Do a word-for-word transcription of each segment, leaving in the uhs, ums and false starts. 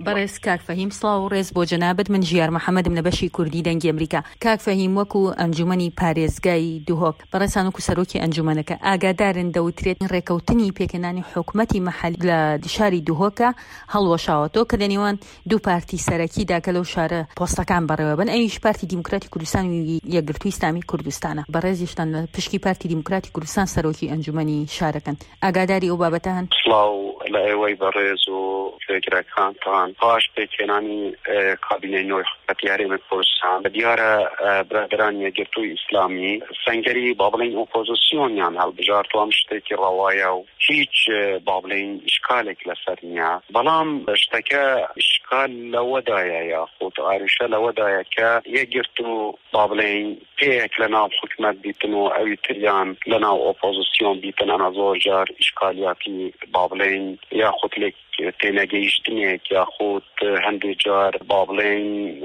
بەڕێز کاک فەهیم سڵاو و ڕێز بۆ جەنابەت. من ژیار محەممەدم لە بەشی کوردی دەنگی ئەمریکا. کاک فەهیم وەکو ئەنجومەنی پارێزگای دوهۆک بەڕێسان وەکو سەرۆکی ئەنجومەنەکە ئاگادارن دەوترێت ڕێکەوتنی پێکەنانی حکوومەتی مەحەلی لە شاری دوهۆکە هەڵوەشاوەتەوە کە دەنێوان دوو پارتی سەرەکیدا کە لەو شارە پۆستەکان بەڕێوە بن. ئەویش پارتی دیموکراتی کوردستان و یەکگرتووی ئیسلامی کوردستانە. بەڕێزیشتان لە پشکی پارتی دیموکراتی کوردستان سەرۆکی ئەنجومەنی شارەکەن. ئاگاداری ئەو بابەتە هەن؟ سڵاو لە ئێوەی بەڕێز و فێگرەکانتان پاش پێکێنانی کابینەی نۆی حکومەتی هەرێمی کوردستان بە دیارە برادرانی یەکگرتووی ئیسلامی سەنگەری با بڵێن ئۆپۆزیسیۆنیان هەڵبژاردووە شتێکی ڕەوایە و هیچ با بڵێن ئیشکالێک لەسەر نییە. بەڵام شتەکە ئیشکال لەوەدایە یاخود ئاریشە لەوەدایە کە یەکگرتوو با بڵێن پێیەک لەناو حکومەت بیتن و ئەوی تریان لەناو ئۆپۆزیسیۆن بیتن ئەنا زۆر جار ئیشکالیاتی با بڵێن یاخود لێک تێنەگەیشتنێک یاخود هەندێک جار با بڵێن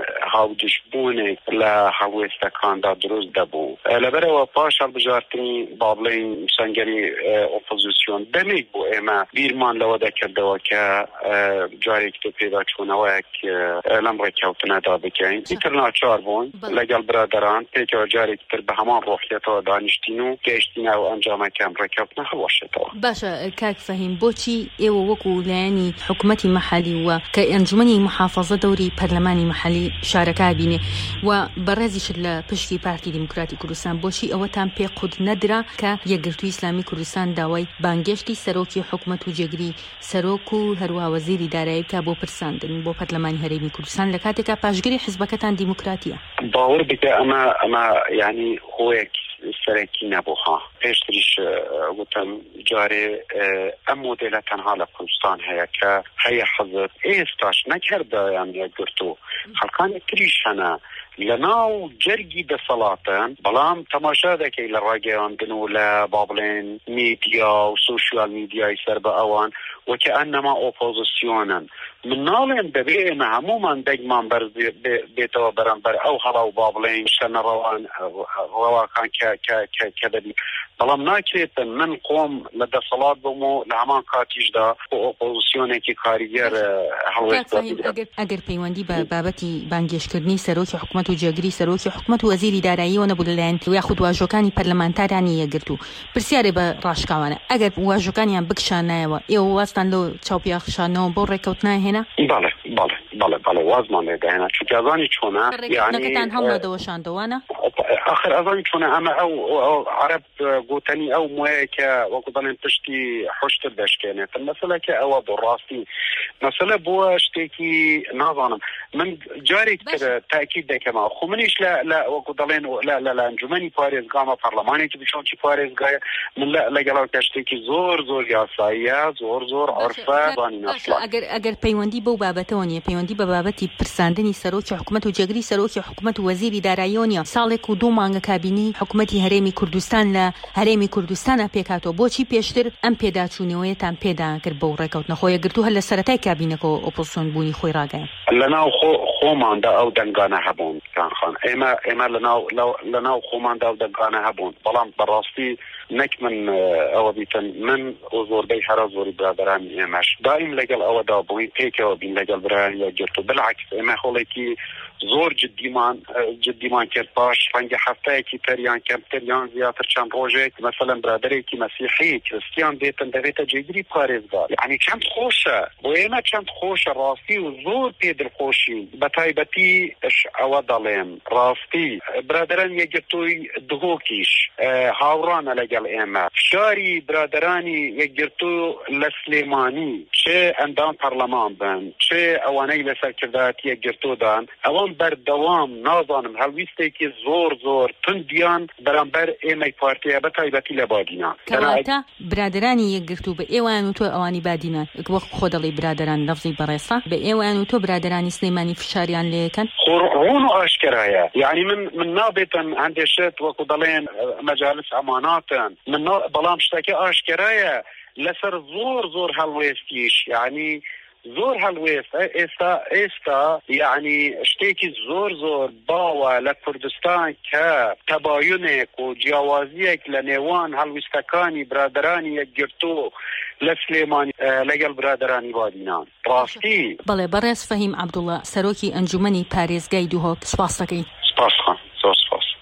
هاودشبوونێک لە هەڵوێستەکاندا دروست دەبوو. لەبەرەوە پاش هەڵبژاردننی با بڵێن سەنگەری ئۆپۆزیسیۆن دەمێک بۆ ئێمە بیرمان لەوە دەکردەوە کە جارێک تۆ پێدا چوونەوەیەک لەم ڕێککەوتنەدا بکەین. ئیتر ناچار بوون لەگەڵ برادەران پێکەوە جارێک تر بە هەمان ڕۆحیەتەوە دانیشتین و گەیشتینە و ئەنجامەکەم ڕێککەوتنە هەڵوەشێتەوە. باشە کاک فەهیم، بۆچی ئێوە وەکو لایەنی حکوومەتی مەحەلی وە کە ئەنجومەنی محافەزە دەوری پەرلەمانی مەحەلی شارەکە بینێ و بەڕێزیشت لە پشتی پارتی دیموکراتی کوردستان، بۆچی ئەوەتان پێ قوت نەدرا کە یەکگرتووی ئیسلامی کوردستان داوای بانگێشتی سەرۆکی حکوومەت و جێگری سەرۆک و هەروە وەزیری دارایی بکە بۆ پرساندن بۆ پەرلەمانی هەرێمی کوردستان لە کاتێکا پاشگری حیزبەکەتان دیموکراتیە؟ باوەڕ بکە ئەمە ئەمە یعنی خۆیەک سەرەکی نەبووها. پێشتریش وتم جارێ ئەم مۆدێلە تەنها لە کوردستان هەیە کە هەیە حەزب ئێستاش نەکردایان یەکگرتوو خەڵکانی تریش هەنە لەناو جەرگی دەسەڵاتن، بەڵام تەماشا دەکەی لە ڕاگەیاندن و لە با بڵێن میدیا و سوشیال میدیای سەر بە ئەوان وەکە ئەنەما ئۆپۆزیسیۆنن. من ناڵێن دەبێ ئێمە هەمومان دەگمان بەر بێتەوە بەرەمبەر ئەو هەڵا و با بڵێن شتە ڕەوان ڕەواکان کە دەبی، بەڵام ناکرێتن من قۆم لە دەسەڵات بووم و لە هەمان کاتیشدا بۆ ئۆپۆزیسیۆنێکی کاریگەر هەڵوێست. ئەگەر پەیوەندی بە بابەتی بانگێشکردنی سەرۆکی حکوومەت و جێگری سەرۆکی حکوومەت و وەزیری داراییەوە نەبوو لەلایەن یاخود واژۆکانی پەرلەمانتارانی یەکگرتوو پرسیارێ بە ڕاشکاوانە ئەگەر واژۆکانیان بکشانایەوە ئێوە واستان لەو چاوپیاخشانەوە بۆ ڕێکەوتنای هێنا؟ بەڵێ بەڵێ بەڵێ بەڵێ وازمان لێداهێنا چونکە ئەزانی چۆنە ڕێکەوتنەکەتان هەڵ نەدەوەشاندەوانە؟ آخر ئەزانی چۆنە ئەمە ئەو عەرەب گوتنی ئەو موەیە کە وەکو دەڵێن پشتی حوشتر دەشکێنێت. مەسەلەکە ئەوە بۆ ڕاستی مەسەلە بووە شتێکی نازانم. من جارێک تر تاکید دەکەمەوە خو منیش لە وەکو دەڵێن لە ئەنجومەنی پارێزگامە پەرلەمانێکی بچۆنکی پارێزگایە من لەگەڵاو شتێکی زۆر زۆر یاساییە زۆر زۆر عرفە زانی ناسڵ. ئەگەر پەیوەندی بەو بابەتەوە نیە، پەیوەندی بە بابەتی پرساندنی سەرۆکی حکوومەت و جێگری سەرۆکی حکوومەت و وەزیری داراییەوە نیە، ساڵێک و دوو مانگە کابینی حکوومەتی هەرێمی کوردستان لە هەرێمی کوردستانە پێکاتەوە، بۆچی پێشتر ئەم پێداچوونەوەیەتان پێدا کرد بەو ڕێکەوتنە خۆ یەکگرتوو هەر لە سەرەتای کابینەکەەوە ئۆپۆزیسیۆن بوونی خۆی ڕاگەیاند؟ لەناو خۆماندا ئەو دەنگانە هەبوون کانخان، ئێمە ئێمە لەناو خۆماندا ئەو دەنگانە هەبوون، بەڵام بەڕاستی نەک من ئەوە بیتن من زۆربەی هەرا زۆری برادرانی ئێمەش دائیم لەگەڵ ئەوەدا بووین پێکەوە بین لەگەڵ برایان یەکگرتوو. بالعکس ئێمە خۆڵێکی زۆر جدیمان جدیمان کرد پاش ڕەنگە هەفتەیەکی تەریان کەمتر یان زیاتر چەند ڕۆژێک مەسەلەن برادەرێکی مەسیحی کریستیان بێتن دەبێتە جێگری پارێزگار. یعنی چەند خۆشە بۆ ئێمە چەند خۆشە ڕاستی و زۆر پێ دڵخۆشی بە تایبەتی ئەوە دەڵێم ڕاستی برادەران یەکگرتووی دهۆکیش هاوڕانە لەگەڵ ئێمە. شاری برادەرانی یەکگرتوو لە سلێمانی چێ ئەندام پەرلەمان بن چێ ئەوانەی لەسەرکردایەتی یەکگرتوودان ئەوان بەردەوام نازانم هەڵویستێکی زۆر زۆر توندیان بەرامبەر ئێمەی پارتیە بە تایبەتی لە بادینان. کەواتە برادەرانی یەکگرتوو بە ئێوان و تۆ ئەوانی بادینان وەک خۆ دەڵی برادەران لەفزی بەڕێسا بە ئێوان و تۆ برادەرانی سلێمانی فشاریان لێەکەن ڕوون و ئاشکرایە. یعنی من من نابێتن هەندێشت وەکو دەڵێن مەجالس ئەماناتن من بەڵام شتەکە ئاشکرایە لەسەر زۆر زۆر هەڵوێستیش. یعنی زۆر هەڵوێست ئێستا ئێستا یعنی شتێکی زۆر زۆر باوە لە کوردستان کە تەباینێک و جیاوازیەک لە نێوان هەڵویستەکانی برادرانی یەکگرتوو لە سلێمانی لەگەڵ برادرانی بادینان ڕاستی. بەڵێ بەڕێز فەهیم عەبدوڵڵا سەرۆکی ئەنجومەنی پارێزگای دوهۆک، سپاس دەکەین. سپاس خان، زۆر سپاس.